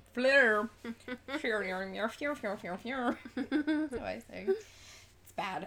Flare. That's what I say. It's bad.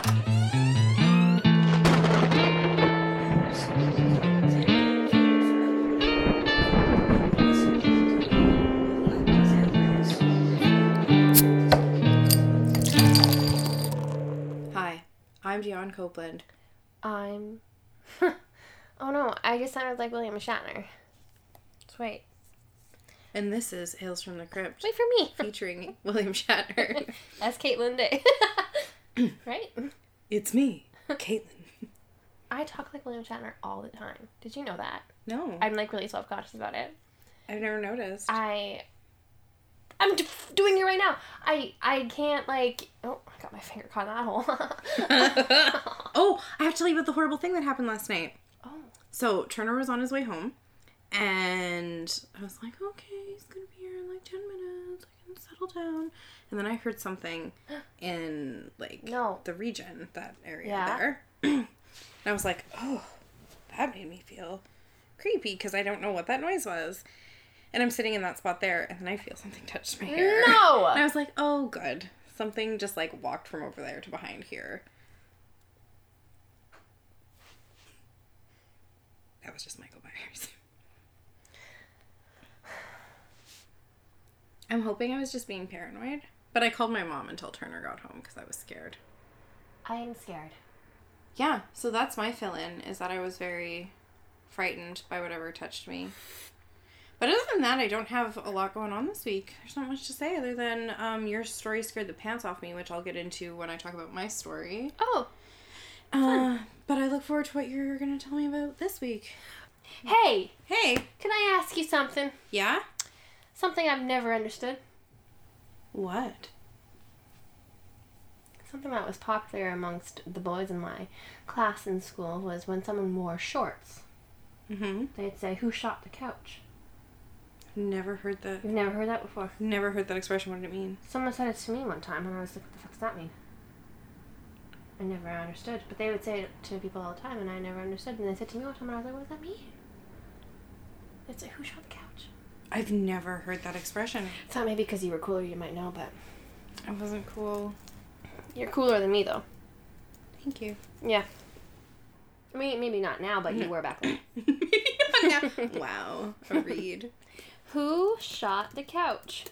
Hi, I'm Dion Copeland. I'm... Oh no, I just sounded like William Shatner. Just wait. And this is Hails from the Crypt. Wait for me. Featuring William Shatner. That's Caitlin Day. Right? It's me, Caitlin. I talk like William Shatner all the time. Did you know that? No. I'm like really self-conscious about it. I've never noticed. I'm doing it right now. I can't like... Oh, I got my finger caught in that hole. Oh, I have to tell you about the horrible thing that happened last night. Oh. So, Turner was on his way home, and I was like, okay, he's gonna be here in like 10 minutes. I can settle down. And then I heard something in, like, the region, that area there. And I was like, oh, that made me feel creepy, because I don't know what that noise was. And I'm sitting in that spot there, and then I feel something touch my hair. No! And I was like, oh, good. Something just, like, walked from over there to behind here. That was just Michael Myers. I'm hoping I was just being paranoid. But I called my mom until Turner got home because I was scared. I am scared. Yeah, so that's my fill-in, is that I was very frightened by whatever touched me. But other than that, I don't have a lot going on this week. There's not much to say other than your story scared the pants off me, which I'll get into when I talk about my story. Oh. But I look forward to what you're going to tell me about this week. Hey! Hey! Can I ask you something? Yeah? Something I've never understood. What? Something that was popular amongst the boys in my class in school was when someone wore shorts. Mm-hmm. They'd say, "Who shot the couch?" Never heard that. You've never heard that before? Never heard that expression. What did it mean? Someone said it to me one time, and I was like, what the fuck does that mean? I never understood. But they would say it to people all the time, and I never understood. And they said to me one time, and I was like, what does that mean? They'd say, "Who shot the couch?" I've never heard that expression. It's not maybe because you were cooler, you might know, but... I wasn't cool. You're cooler than me, though. Thank you. Yeah. I mean, maybe not now, but you were back then. Wow. A read. Who shot the couch?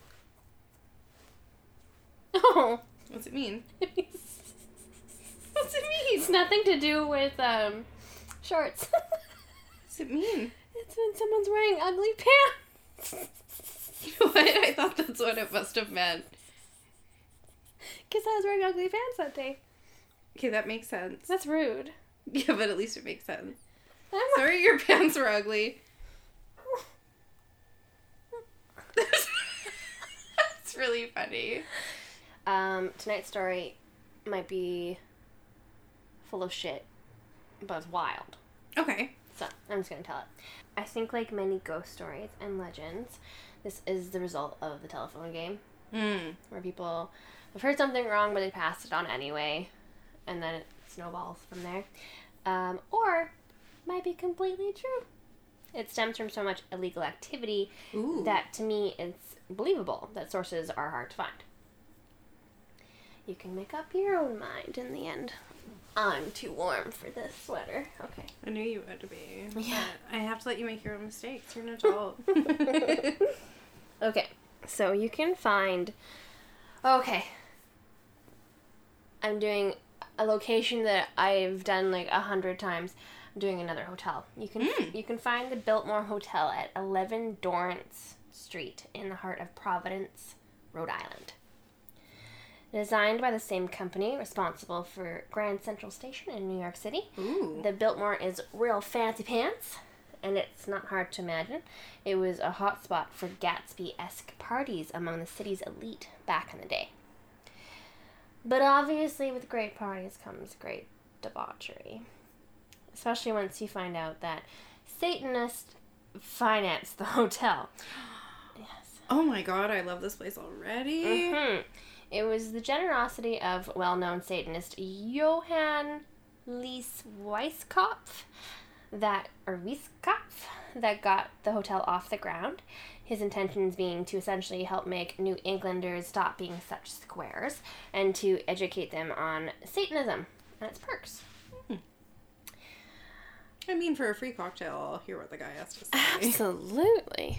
Oh. What's it mean? What's it mean? It's nothing to do with, shorts. What's it mean? It's when someone's wearing ugly pants. You know what? I thought that's what it must have meant. Because I was wearing ugly pants that day. Okay, that makes sense. That's rude. Yeah, but at least it makes sense. Sorry your pants were ugly. That's really funny. Tonight's story might be full of shit, but it's wild. Okay. So, I'm just gonna tell it. I think like many ghost stories and legends, this is the result of the telephone game. Where people have heard something wrong, but they passed it on anyway, and then it snowballs from there. Or might be completely true. It stems from so much illegal activity that, to me, it's believable that sources are hard to find. You can make up your own mind in the end. I'm too warm for this sweater. Okay. I knew you would be. Yeah. I have to let you make your own mistakes. You're an adult. Okay. So you can find... Okay. I'm doing a location that I've done like 100 times. I'm doing another hotel. You can find the Biltmore Hotel at 11 Dorrance Street in the heart of Providence, Rhode Island. Designed by the same company responsible for Grand Central Station in New York City. Ooh. The Biltmore is real fancy pants, and it's not hard to imagine. It was a hotspot for Gatsby-esque parties among the city's elite back in the day. But obviously with great parties comes great debauchery. Especially once you find out that Satanists financed the hotel. Yes. Oh my god, I love this place already. Mm-hmm. It was the generosity of well-known Satanist Johann Lees Weiskopf that got the hotel off the ground. His intentions being to essentially help make New Englanders stop being such squares and to educate them on Satanism and its perks. I mean, for a free cocktail, I'll hear what the guy has to say. Absolutely.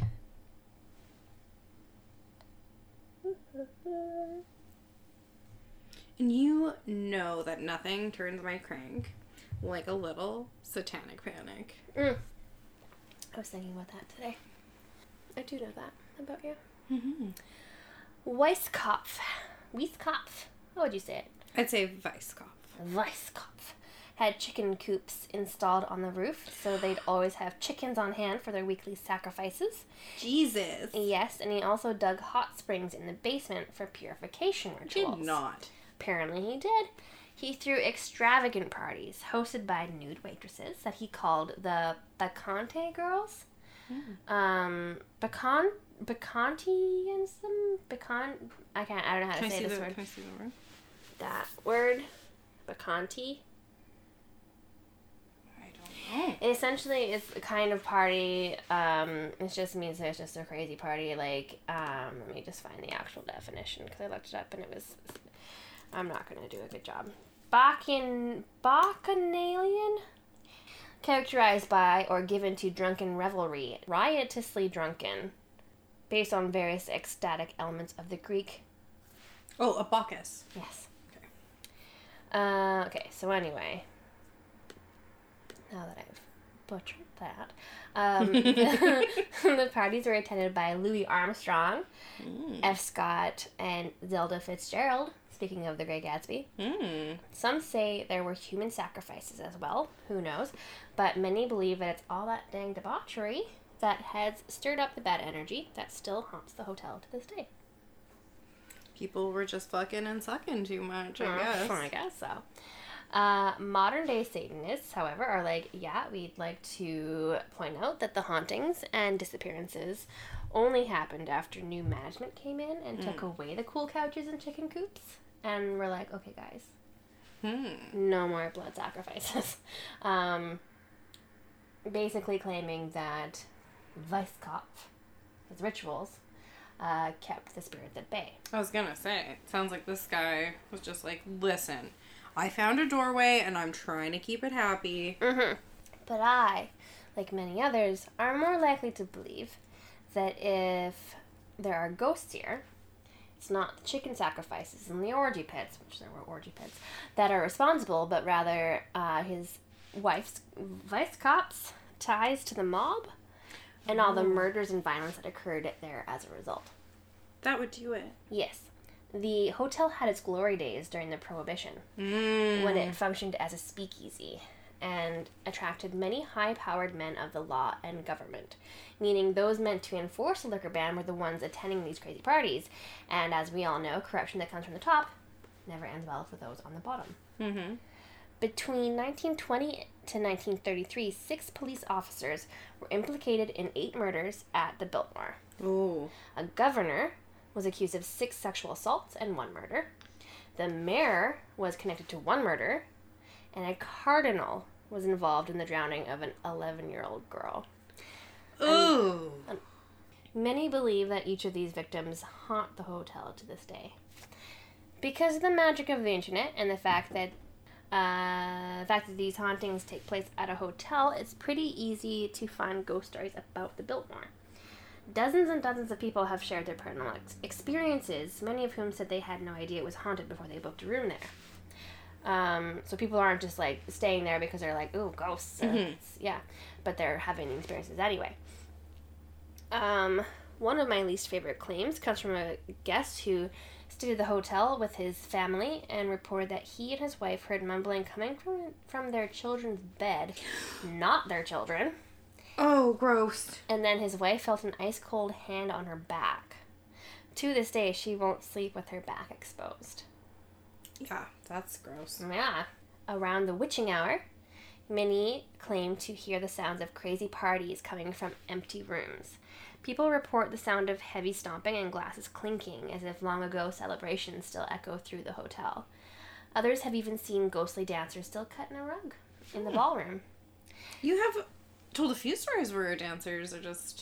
And you know that nothing turns my crank like a little satanic panic. I was thinking about that today. I do know that about you. Mm-hmm. Weisskopf. How would you say it? I'd say Weisskopf had chicken coops installed on the roof, so they'd always have chickens on hand for their weekly sacrifices. Jesus. Yes, and he also dug hot springs in the basement for purification rituals. Did not. Apparently he did. He threw extravagant parties hosted by nude waitresses that he called the Bacchante girls. Bacantianism? I don't know how to say this word. Can I see the word? That word. Bacanti. I don't know. It essentially is a kind of party. It just means there's just a crazy party. Like, let me just find the actual definition because I looked it up and it was. I'm not going to do a good job. Bacchanalian? Characterized by or given to drunken revelry, riotously drunken, based on various ecstatic elements of the Greek. Oh, a Bacchus. Yes. Okay, so anyway, now that I've butchered that, the parties were attended by Louis Armstrong, F. Scott, and Zelda Fitzgerald. Speaking of The Great Gatsby. Some say there were human sacrifices as well. Who knows? But many believe that it's all that dang debauchery that has stirred up the bad energy that still haunts the hotel to this day. People were just fucking and sucking too much, I guess so. Modern day Satanists, however, are like, yeah, we'd like to point out that the hauntings and disappearances only happened after new management came in and took away the cool couches and chicken coops. And we're like, okay, guys, no more blood sacrifices. Basically claiming that Weisskopf, his rituals, kept the spirits at bay. I was gonna say, it sounds like this guy was just like, listen, I found a doorway and I'm trying to keep it happy. But I, like many others, are more likely to believe that if there are ghosts here, it's not the chicken sacrifices and the orgy pits, which there were orgy pits, that are responsible, but rather his wife's Weisskopf's ties to the mob and all the murders and violence that occurred there as a result. That would do it. Yes. The hotel had its glory days during the Prohibition, when it functioned as a speakeasy and attracted many high-powered men of the law and government, meaning those meant to enforce the liquor ban were the ones attending these crazy parties. And as we all know, corruption that comes from the top never ends well for those on the bottom. Between 1920 to 1933, 6 police officers were implicated in 8 murders at the Biltmore. A governor was accused of 6 sexual assaults and 1 murder. The mayor was connected to 1 murder, and a cardinal was involved in the drowning of an 11-year-old girl. Many believe that each of these victims haunt the hotel to this day. Because of the magic of the internet and the fact that these hauntings take place at a hotel, it's pretty easy to find ghost stories about the Biltmore. Dozens and dozens of people have shared their paranormal experiences, many of whom said they had no idea it was haunted before they booked a room there. So people aren't just like staying there because they're like, ooh, ghosts. Yeah, but they're having experiences anyway. One of my least favorite claims comes from a guest who stayed at the hotel with his family and reported that he and his wife heard mumbling coming from their children's bed, not their children. Oh, gross. And then his wife felt an ice-cold hand on her back. To this day, she won't sleep with her back exposed. Yeah, that's gross. Yeah. Around the witching hour, many claim to hear the sounds of crazy parties coming from empty rooms. People report the sound of heavy stomping and glasses clinking, as if long ago celebrations still echo through the hotel. Others have even seen ghostly dancers still cutting a rug in the ballroom. You have told a few stories where dancers are just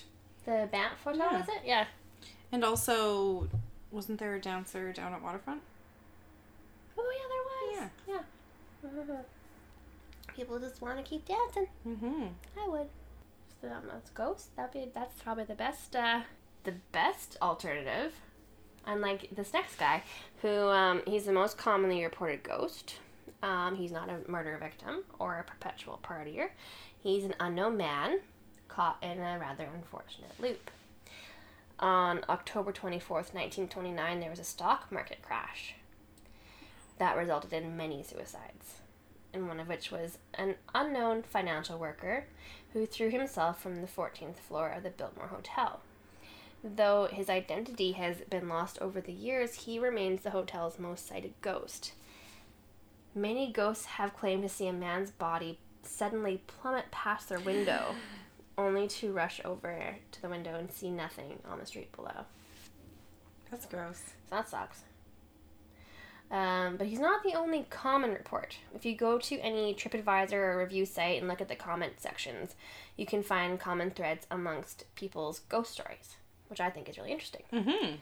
The Banff Hotel, is it? Yeah. And also, wasn't there a dancer down at Waterfront? Oh, yeah, there was. Yeah. Mm-hmm. People just want to keep dancing. Mm-hmm. I would. So that's Ghost. That's probably the best alternative. Unlike this next guy, who he's the most commonly reported ghost. He's not a murder victim or a perpetual partier. He's an unknown man caught in a rather unfortunate loop. On October 24th, 1929, there was a stock market crash that resulted in many suicides, and one of which was an unknown financial worker who threw himself from the 14th floor of the Biltmore Hotel. Though his identity has been lost over the years, he remains the hotel's most cited ghost. Many ghosts have claimed to see a man's body suddenly plummet past their window, only to rush over to the window and see nothing on the street below. That's gross. So that sucks. But he's not the only common report. If you go to any TripAdvisor or review site and look at the comment sections, you can find common threads amongst people's ghost stories, which I think is really interesting. Mm-hmm.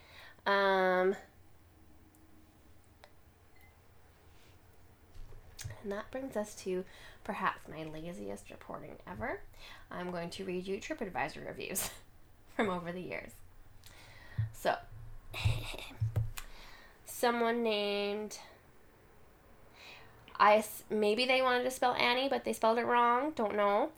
And that brings us to perhaps my laziest reporting ever. I'm going to read you TripAdvisor reviews from over the years. So, someone named... maybe they wanted to spell Annie, but they spelled it wrong. Don't know.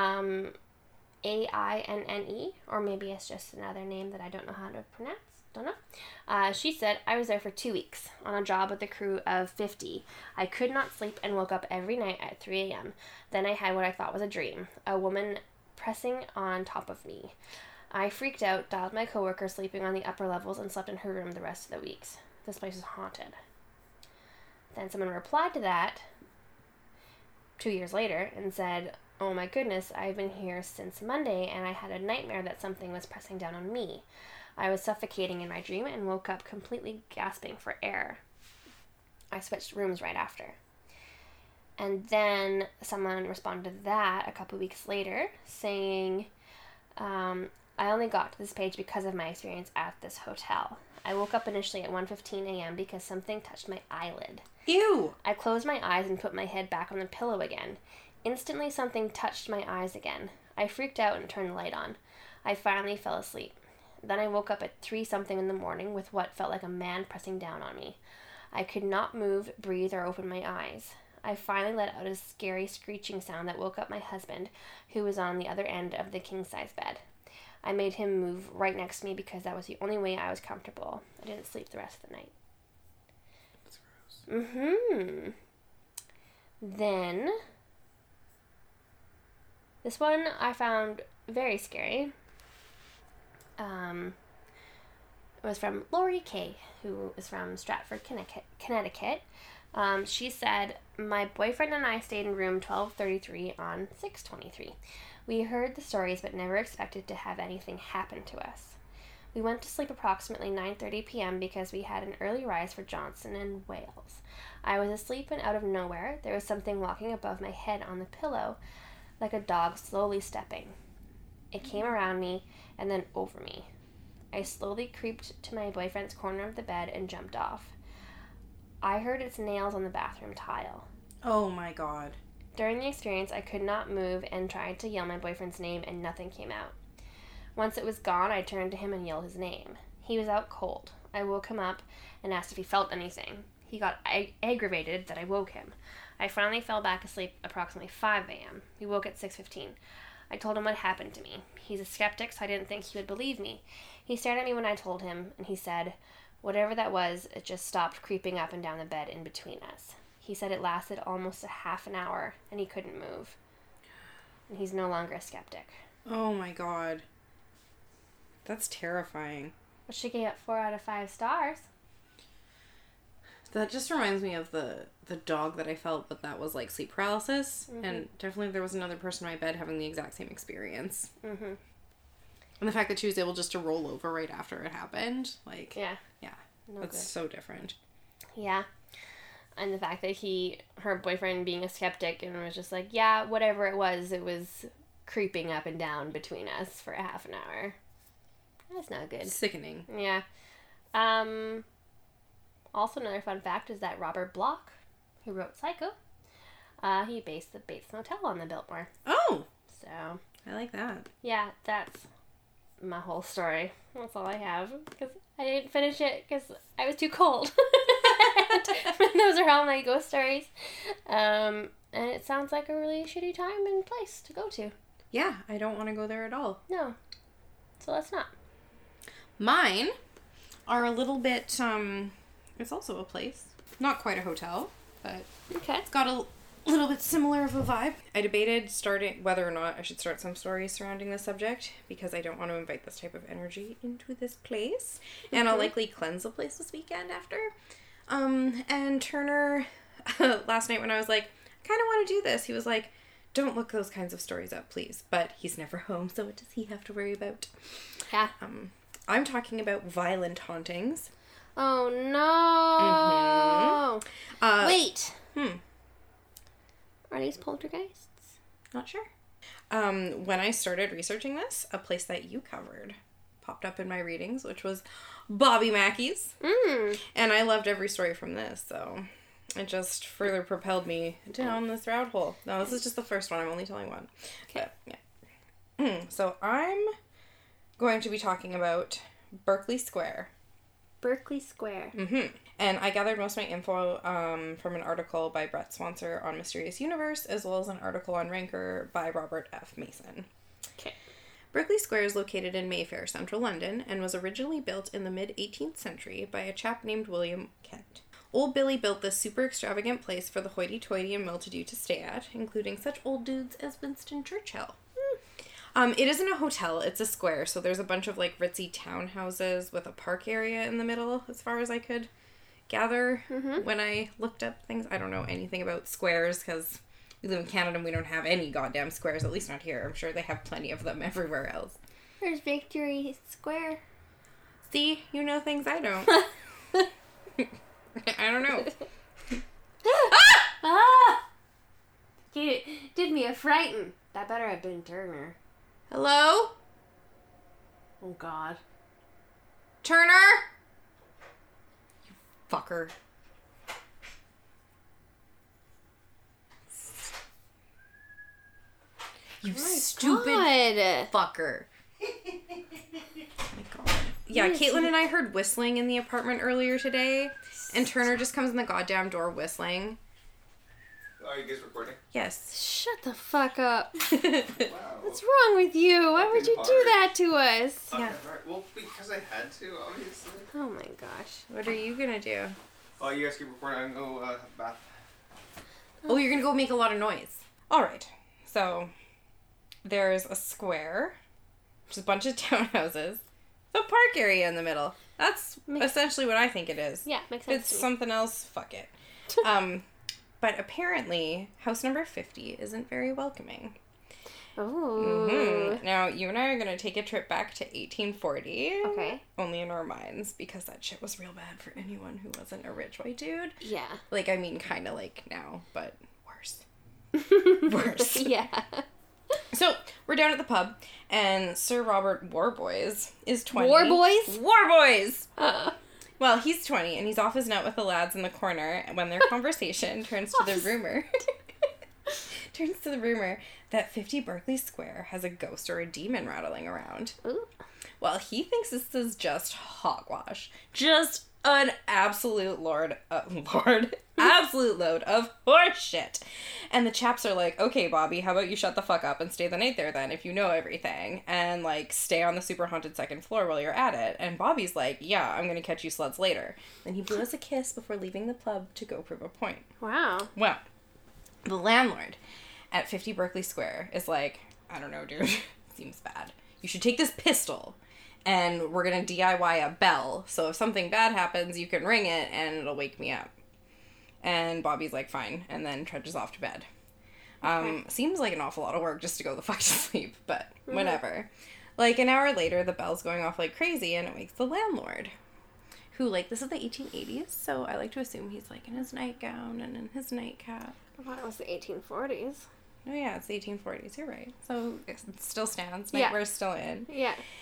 Ainne, or maybe it's just another name that I don't know how to pronounce. Don't know. She said, I was there for 2 weeks on a job with a crew of 50. I could not sleep and woke up every night at 3 a.m. Then I had what I thought was a dream. A woman pressing on top of me. I freaked out, dialed my coworker sleeping on the upper levels, and slept in her room the rest of the weeks. This place is haunted. Then someone replied to that 2 years later and said, oh my goodness, I've been here since Monday and I had a nightmare that something was pressing down on me. I was suffocating in my dream and woke up completely gasping for air. I switched rooms right after. And then someone responded to that a couple weeks later saying, I only got to this page because of my experience at this hotel. I woke up initially at 1:15 a.m. because something touched my eyelid. Ew! I closed my eyes and put my head back on the pillow again. Instantly something touched my eyes again. I freaked out and turned the light on. I finally fell asleep. Then I woke up at 3-something in the morning with what felt like a man pressing down on me. I could not move, breathe, or open my eyes. I finally let out a scary screeching sound that woke up my husband, who was on the other end of the king-size bed. I made him move right next to me because that was the only way I was comfortable. I didn't sleep the rest of the night. That's gross. Mm-hmm. Then, this one I found very scary. It was from Lori Kay, who is from Stratford, Connecticut. She said, my boyfriend and I stayed in room 1233 on 623. We heard the stories but never expected to have anything happen to us. We went to sleep approximately 9:30 p.m. because we had an early rise for Johnson and Wales. I was asleep and out of nowhere, there was something walking above my head on the pillow, like a dog slowly stepping. It came around me and then over me. I slowly creeped to my boyfriend's corner of the bed and jumped off. I heard its nails on the bathroom tile. Oh my god. During the experience, I could not move and tried to yell my boyfriend's name and nothing came out. Once it was gone, I turned to him and yelled his name. He was out cold. I woke him up and asked if he felt anything. He got aggravated that I woke him. I finally fell back asleep approximately 5 a.m. He woke at 6:15. I told him what happened to me. He's a skeptic, so I didn't think he would believe me. He stared at me when I told him, and he said, whatever that was, it just stopped creeping up and down the bed in between us. He said it lasted almost a half an hour, and he couldn't move. And he's no longer a skeptic. Oh my god. That's terrifying. But she gave it 4 out of 5 stars. That just reminds me of the dog that I felt, but that was like sleep paralysis. Mm-hmm. And definitely there was another person in my bed having the exact same experience. Mm-hmm. And the fact that she was able just to roll over right after it happened, like... Yeah. No that's good. So different. Yeah. And the fact that her boyfriend being a skeptic and was just like, yeah, whatever it was creeping up and down between us for a half an hour. That's not good. Sickening. Yeah. Also, another fun fact is that Robert Bloch, who wrote Psycho, he based the Bates Motel on the Biltmore. Oh! So. I like that. Yeah, that's my whole story. That's all I have. Because I didn't finish it because I was too cold. Those are all my ghost stories. And it sounds like a really shitty time and place to go to. Yeah, I don't want to go there at all. No. So let's not. Mine are a little bit, it's also a place. Not quite a hotel, but it's got a little bit similar of a vibe. I debated whether or not I should start some stories surrounding this subject because I don't want to invite this type of energy into this place. And I'll likely cleanse the place this weekend after. And Turner, last night when I was like, I kind of want to do this, he was like, don't look those kinds of stories up, please. But he's never home, so what does he have to worry about? Yeah. I'm talking about violent hauntings. Oh, no. Mm-hmm. Wait. Are these poltergeists? Not sure. When I started researching this, a place that you covered popped up in my readings, which was Bobby Mackey's. And I loved every story from this, so it just further propelled me down this rabbit hole. No, this is just the first one. I'm only telling one. Okay. But, yeah. So I'm going to be talking about Berkeley Square. Berkeley Square. And I gathered most of my info from an article by Brett Swanser on Mysterious Universe, as well as an article on Ranker by Robert F. Mason. Okay. Berkeley Square is located in Mayfair, central London, and was originally built in the mid-18th century by a chap named William Kent. Old Billy built this super extravagant place for the hoity-toity and well-to-do to stay at, including such old dudes as Winston Churchill. It isn't a hotel, it's a square, so there's a bunch of, like, ritzy townhouses with a park area in the middle, as far as I could gather when I looked up things. I don't know anything about squares, because we live in Canada and we don't have any goddamn squares, at least not here. I'm sure they have plenty of them everywhere else. There's Victory Square. See? You know things I don't. I don't know. You did me a frighten. That better have been Turner. Hello? Oh, God. Turner? You fucker. You stupid fucker. Oh my God. Yeah, Caitlin and I heard whistling in the apartment earlier today, and Turner just comes in the goddamn door whistling. Are you guys recording? Yes. Shut the fuck up. Wow. What's wrong with you? Why would you do that to us? Yeah. Right. Well, because I had to, obviously. Oh my gosh. What are you gonna do? Oh, you guys keep recording. I'm gonna go bath. Oh, you're gonna go make a lot of noise. Alright. So, there's a square, which is a bunch of townhouses, a park area in the middle. That's essentially what I think it is. Yeah, makes If sense. it's something else, fuck it. But apparently, house number 50 isn't very welcoming. Oh. Now, you and I are going to take a trip back to 1840. Okay. Only in our minds, because that shit was real bad for anyone who wasn't a rich white dude. Yeah. Like, I mean, kind of like now, but worse. Worse. Yeah. So, we're down at the pub, and Sir Robert Warboys is 20. Warboys? Warboys! Well, he's 20, and he's off his nut with the lads in the corner when their conversation turns to the rumor that 50 Berkeley Square has a ghost or a demon rattling around. Ooh. Well, he thinks this is just hogwash. Just an absolute absolute load of horseshit. And the chaps are like, okay, Bobby, how about you shut the fuck up and stay the night there then if you know everything, and like stay on the super haunted second floor while you're at it. And Bobby's like, yeah, I'm gonna catch you sluts later. Then he blew us a kiss before leaving the pub to go prove a point. Wow. Well, the landlord at 50 Berkeley Square is like, I don't know, dude, seems bad. You should take this pistol and we're gonna DIY a bell, so if something bad happens, you can ring it and it'll wake me up. And Bobby's like, fine, and then trudges off to bed. Seems like an awful lot of work just to go the fuck to sleep, but whatever. Like, an hour later, the bell's going off like crazy, and it wakes the landlord, who, like, this is the 1880s, so I like to assume he's, like, in his nightgown and in his nightcap. I thought it was the 1840s. Oh, yeah, it's the 1840s, you're right. So, it still stands. Nightwear's still in. Yeah.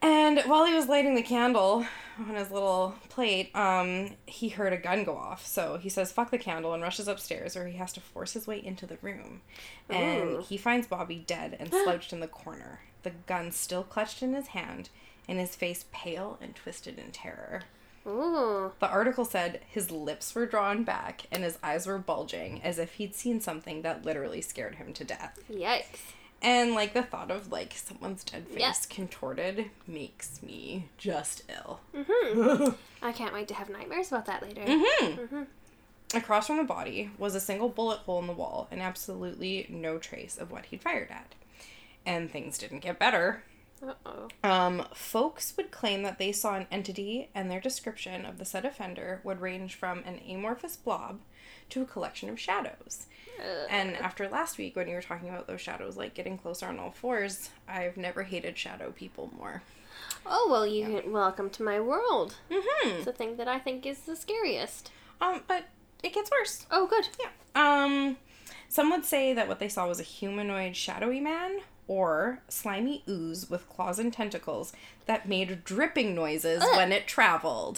And while he was lighting the candle on his little plate, he heard a gun go off. So he says, fuck the candle, and rushes upstairs, where he has to force his way into the room. Ooh. And he finds Bobby dead and slouched in the corner, the gun still clutched in his hand, and his face pale and twisted in terror. Ooh. The article said his lips were drawn back and his eyes were bulging, as if he'd seen something that literally scared him to death. Yikes. And, like, the thought of, like, someone's dead face contorted makes me just ill. Mm-hmm. I can't wait to have nightmares about that later. Mm-hmm. Mm-hmm. Across from the body was a single bullet hole in the wall and absolutely no trace of what he'd fired at. And things didn't get better. Uh-oh. Folks would claim that they saw an entity, and their description of the said offender would range from an amorphous blob to a collection of shadows. And after last week, when you were talking about those shadows, like, getting closer on all fours, I've never hated shadow people more. Oh, well, welcome to my world. Mm-hmm. It's the thing that I think is the scariest. But it gets worse. Oh, good. Yeah. Some would say that what they saw was a humanoid shadowy man, or slimy ooze with claws and tentacles that made dripping noises when it traveled.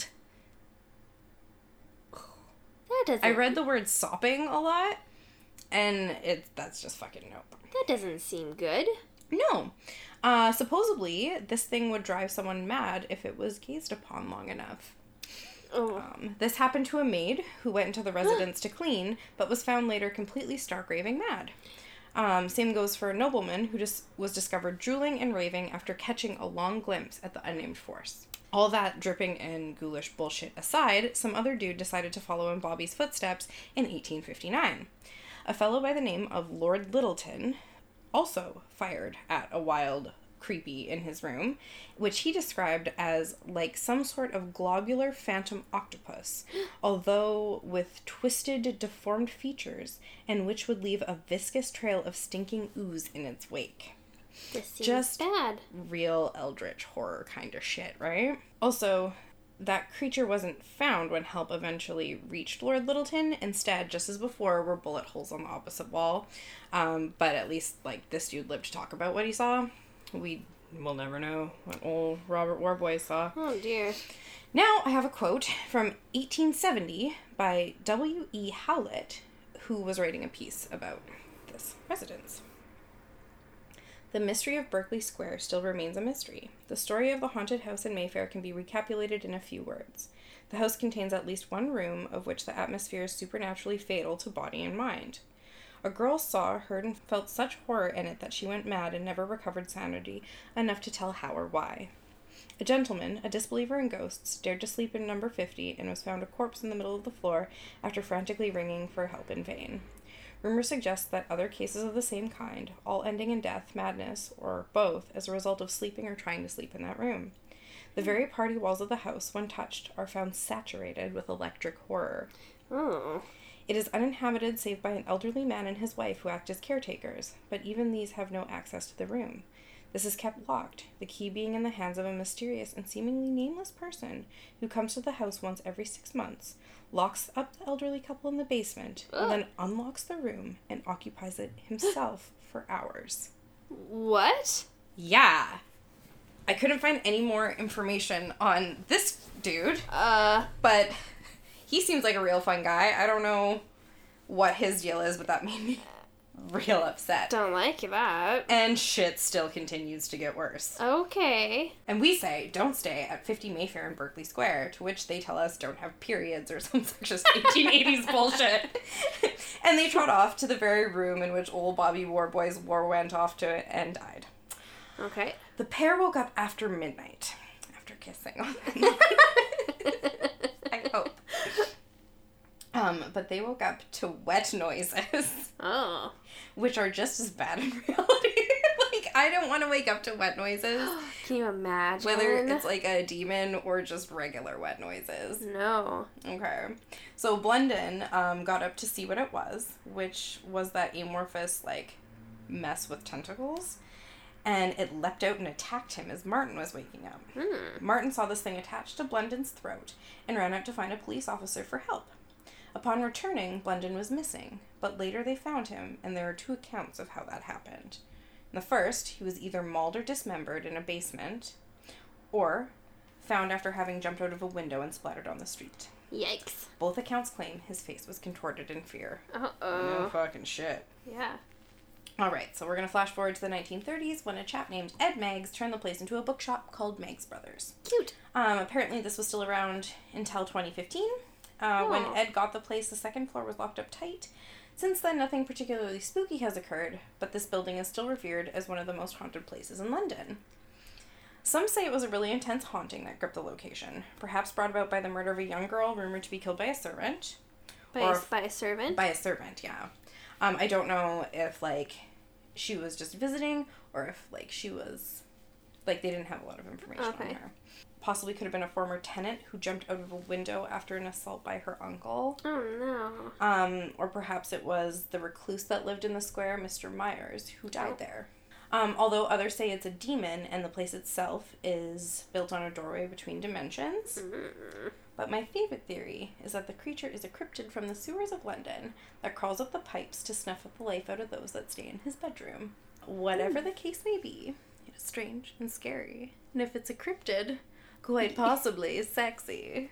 That doesn't... I read the word sopping a lot, and that's just fucking nope. That doesn't seem good. No. Supposedly, this thing would drive someone mad if it was gazed upon long enough. Oh. This happened to a maid who went into the residence to clean, but was found later completely stark raving mad. Same goes for a nobleman who just was discovered drooling and raving after catching a long glimpse at the unnamed force. All that dripping and ghoulish bullshit aside, some other dude decided to follow in Bobby's footsteps in 1859. A fellow by the name of Lord Littleton also fired at a wild creepy in his room, which he described as like some sort of globular phantom octopus, although with twisted, deformed features, and which would leave a viscous trail of stinking ooze in its wake. This seems just bad. Real eldritch horror kind of shit, right? Also, that creature wasn't found when help eventually reached Lord Littleton. Instead, just as before, were bullet holes on the opposite wall. But at least, like, this dude lived to talk about what he saw. We'll never know what old Robert Warboy saw. Oh, dear. Now, I have a quote from 1870 by W.E. Howlett, who was writing a piece about this residence. The mystery of Berkeley Square still remains a mystery. The story of the haunted house in Mayfair can be recapitulated in a few words. The house contains at least one room of which the atmosphere is supernaturally fatal to body and mind. A girl saw, heard, and felt such horror in it that she went mad and never recovered sanity enough to tell how or why. A gentleman, a disbeliever in ghosts, dared to sleep in number 50 and was found a corpse in the middle of the floor after frantically ringing for help in vain. Rumor suggests that other cases of the same kind, all ending in death, madness, or both, as a result of sleeping or trying to sleep in that room. The very party walls of the house, when touched, are found saturated with electric horror. Oh. It is uninhabited save by an elderly man and his wife who act as caretakers, but even these have no access to the room. This is kept locked, the key being in the hands of a mysterious and seemingly nameless person who comes to the house once every 6 months, locks up the elderly couple in the basement, and then unlocks the room and occupies it himself for hours. What? Yeah. I couldn't find any more information on this dude. But he seems like a real fun guy. I don't know what his deal is, but that made me real upset. Don't like that. And shit still continues to get worse. Okay. And we say, don't stay at 50 Mayfair in Berkeley Square, to which they tell us don't have periods or some just 1880s bullshit. And they trot off to the very room in which old Bobby Warboy's war went off to and died. Okay. The pair woke up after midnight, after kissing. I hope. But they woke up to wet noises. Oh. Which are just as bad in reality. Like, I don't want to wake up to wet noises. Can you imagine? Whether it's like a demon or just regular wet noises. No. Okay. So Blunden got up to see what it was, which was that amorphous, like, mess with tentacles. And it leapt out and attacked him as Martin was waking up. Martin saw this thing attached to Blunden's throat and ran out to find a police officer for help. Upon returning, Blunden was missing, but later they found him, and there are 2 accounts of how that happened. In the first, he was either mauled or dismembered in a basement, or found after having jumped out of a window and splattered on the street. Yikes. Both accounts claim his face was contorted in fear. Uh-oh. No fucking shit. Yeah. Alright, so we're going to flash forward to the 1930s when a chap named Ed Meggs turned the place into a bookshop called Meggs Brothers. Cute. Apparently this was still around until 2015. When Ed got the place, the second floor was locked up tight. Since then, nothing particularly spooky has occurred, but this building is still revered as one of the most haunted places in London. Some say it was a really intense haunting that gripped the location, perhaps brought about by the murder of a young girl rumored to be killed by a servant. By a servant? By a servant, yeah. I don't know if, like, she was just visiting, or if, like, she was, like, they didn't have a lot of information on her. Possibly could have been a former tenant who jumped out of a window after an assault by her uncle. Oh, no. Or perhaps it was the recluse that lived in the square, Mr. Myers, who died there. Although others say it's a demon and the place itself is built on a doorway between dimensions. But my favorite theory is that the creature is a cryptid from the sewers of London that crawls up the pipes to snuff up the life out of those that stay in his bedroom. Whatever the case may be, it is strange and scary. And if it's a cryptid, quite possibly sexy.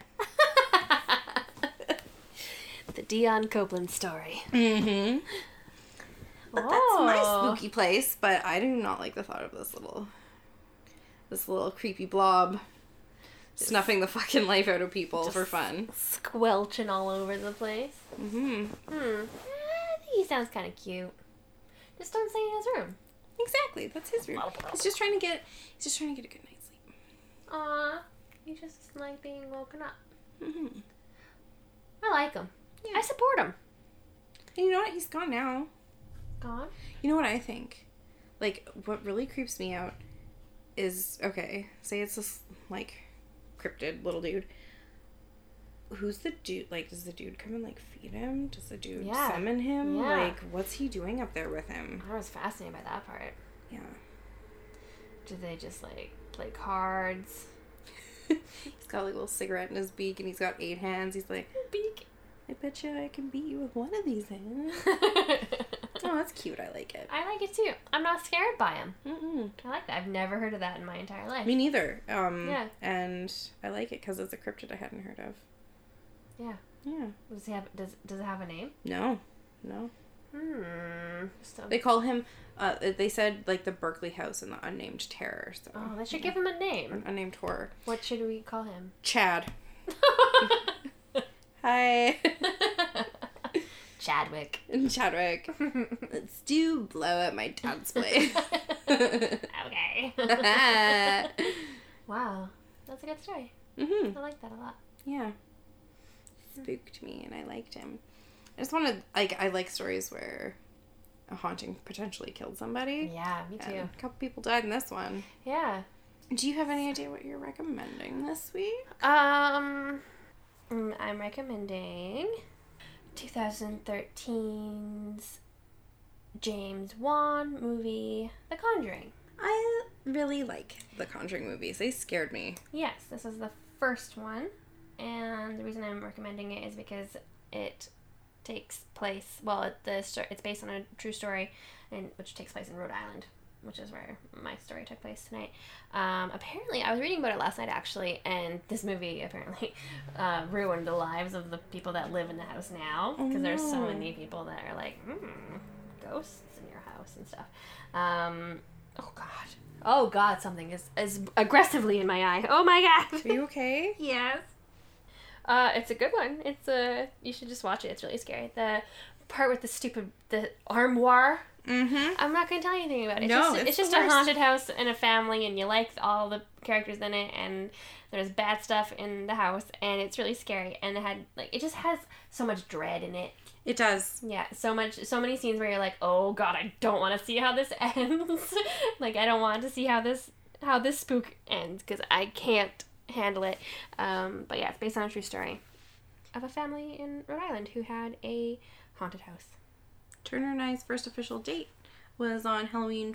The Dion Copeland story. Mm-hmm. But that's my spooky place, but I do not like the thought of this little creepy blob snuffing the fucking life out of people for fun. Squelching all over the place. Mm-hmm. I think he sounds kind of cute. Just don't stay in his room. Exactly, that's his room. He's just trying to get a good night's sleep. Aw, he just like being woken up. Mm-hmm. I like him. Yeah. I support him. And you know what? He's gone now. Gone? You know what I think? Like, what really creeps me out is, okay, say it's this, like, cryptid little dude. Who's the dude? Like, does the dude come and, like, feed him? Does the dude summon him? Yeah. Like, what's he doing up there with him? I was fascinated by that part. Yeah. Do they just, like, play cards? He's got, like, a little cigarette in his beak, and he's got 8 hands. He's like, Beak. I bet you I can beat you with one of these hands. Oh, that's cute. I like it. I like it too. I'm not scared by him. Mm-mm. I like that. I've never heard of that in my entire life. Me neither. Yeah. And I like it because it's a cryptid I hadn't heard of. Yeah. Yeah. Does he have? Does it have a name? No. So, They call him. They said like the Berkeley House and the Unnamed Terror. So. Oh, they should give him a Or name. an unnamed horror. What should we call him? Chad. Hi. Chadwick. Chadwick. Let's do blow up my dad's place. Okay. Wow, that's a good story. Mm-hmm. I like that a lot. Yeah. Spooked me and I liked him. I just wanted, like, I like stories where a haunting potentially killed somebody. Yeah, me too. And a couple people died in this one. Yeah. Do you have any idea what you're recommending this week? I'm recommending 2013's James Wan movie, The Conjuring. I really like the Conjuring movies. They scared me. Yes, this is the first one, and the reason I'm recommending it is because it takes place, well, it's based on a true story, which takes place in Rhode Island, which is where my story took place tonight. Apparently, I was reading about it last night, actually, and this movie apparently ruined the lives of the people that live in the house now, because there's so many people that are like, ghosts in your house and stuff. Oh God, something is aggressively in my eye. Oh my God. Are you okay? Yes. It's a good one. You should just watch it. It's really scary. The part with the armoire. Mm-hmm. I'm not going to tell you anything about it. It's just the a worst. haunted house and a family, and you like all the characters in it, and there's bad stuff in the house, and it's really scary. And it just has so much dread in it. It does. Yeah, so many scenes where you're like, oh God, I don't want to see how this ends. Like, I don't want to see how this spook ends, because I can't handle it. But yeah, it's based on a true story of a family in Rhode Island who had a haunted house. Turner and I's first official date was on Halloween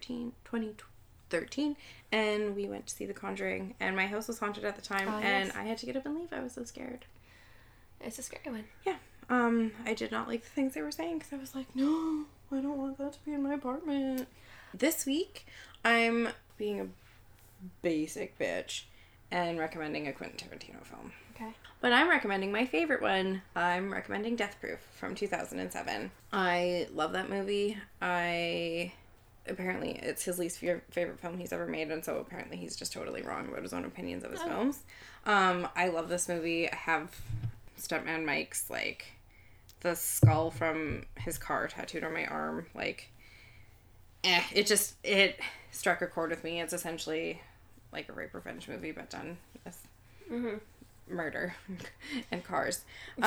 2013, and we went to see The Conjuring, and my house was haunted at the time, and I had to get up and leave. I was so scared. It's a scary one. Yeah. I did not like the things they were saying, because I was like, no, I don't want that to be in my apartment. This week, I'm being a basic bitch and recommending a Quentin Tarantino film. Okay. But I'm recommending my favorite one. I'm recommending Death Proof from 2007. I love that movie. Apparently it's his least favorite film he's ever made, and so apparently he's just totally wrong about his own opinions of his films. I love this movie. I have Stuntman Mike's, like, the skull from his car tattooed on my arm. Like, it struck a chord with me. It's essentially like a rape revenge movie, but done with murder and cars.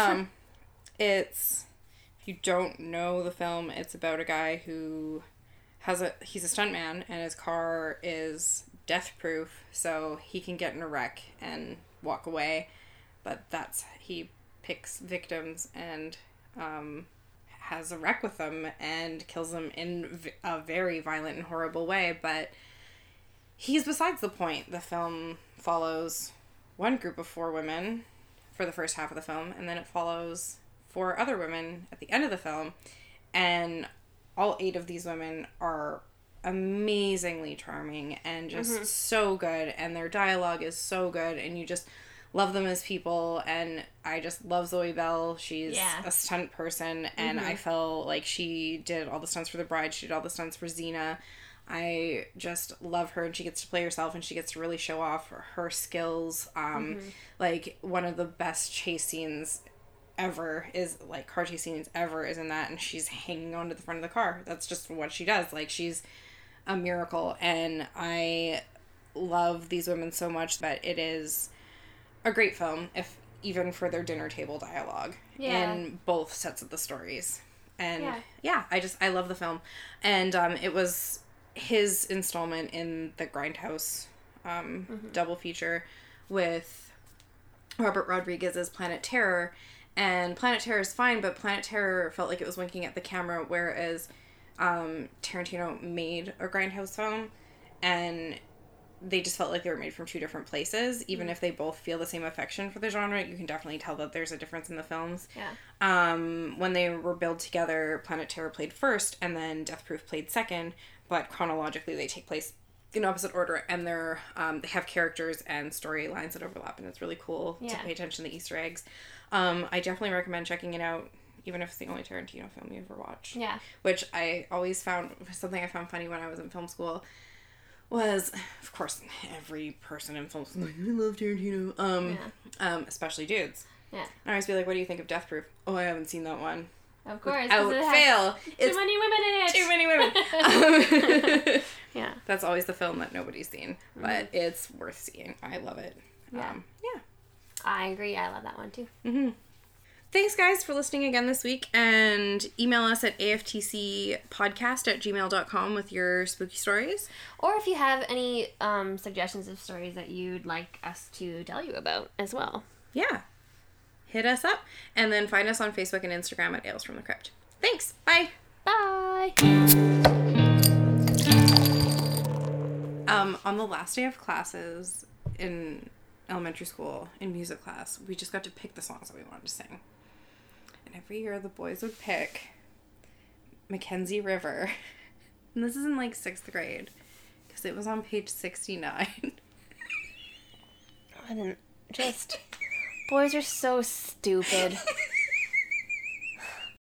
If you don't know the film, it's about a guy who he's a stuntman, and his car is death proof, so he can get in a wreck and walk away, but he picks victims and has a wreck with them and kills them in a very violent and horrible way, but he's besides the point. The film follows one group of 4 women for the first half of the film, and then it follows 4 other women at the end of the film, and all 8 of these women are amazingly charming and just so good, and their dialogue is so good, and you just love them as people, and I just love Zoe Bell. She's a stunt person, and I felt like she did all the stunts for The Bride. She did all the stunts for Xena. I just love her, and she gets to play herself, and she gets to really show off her skills. Like, one of the best chase scenes ever is, like, car chase scenes ever is in that, and she's hanging onto the front of the car. That's just what she does. Like, she's a miracle, and I love these women so much that it is a great film, if even for their dinner table dialogue in both sets of the stories. And I love the film. And it was his installment in the Grindhouse double feature with Robert Rodriguez's Planet Terror. And Planet Terror is fine, but Planet Terror felt like it was winking at the camera, whereas Tarantino made a Grindhouse film, and they just felt like they were made from 2 different places. Even if they both feel the same affection for the genre, you can definitely tell that there's a difference in the films. When they were billed together, Planet Terror played first, and then Death Proof played second, but chronologically they take place in opposite order, and they have characters and storylines that overlap, and it's really cool to pay attention to the Easter eggs. I definitely recommend checking it out, even if it's the only Tarantino film you ever watched. Yeah. Which I always found, something I found funny when I was in film school, was, of course, every person in film school, like, I love Tarantino, especially dudes. Yeah. And I always be like, what do you think of Death Proof? Oh, I haven't seen that one. Of course. Without fail. Too many women in it. Too many women. Yeah. That's always the film that nobody's seen, but it's worth seeing. I love it. Yeah. I agree. I love that one too. Thanks, guys, for listening again this week, and email us at aftcpodcast@gmail.com with your spooky stories. Or if you have any suggestions of stories that you'd like us to tell you about as well. Yeah. Hit us up, and then find us on Facebook and Instagram at Ales from the Crypt. Thanks. Bye. Bye. On the last day of classes in elementary school, in music class, we just got to pick the songs that we wanted to sing. And every year the boys would pick Mackenzie River. And this is in, like, 6th grade, because it was on page 69. Boys are so stupid.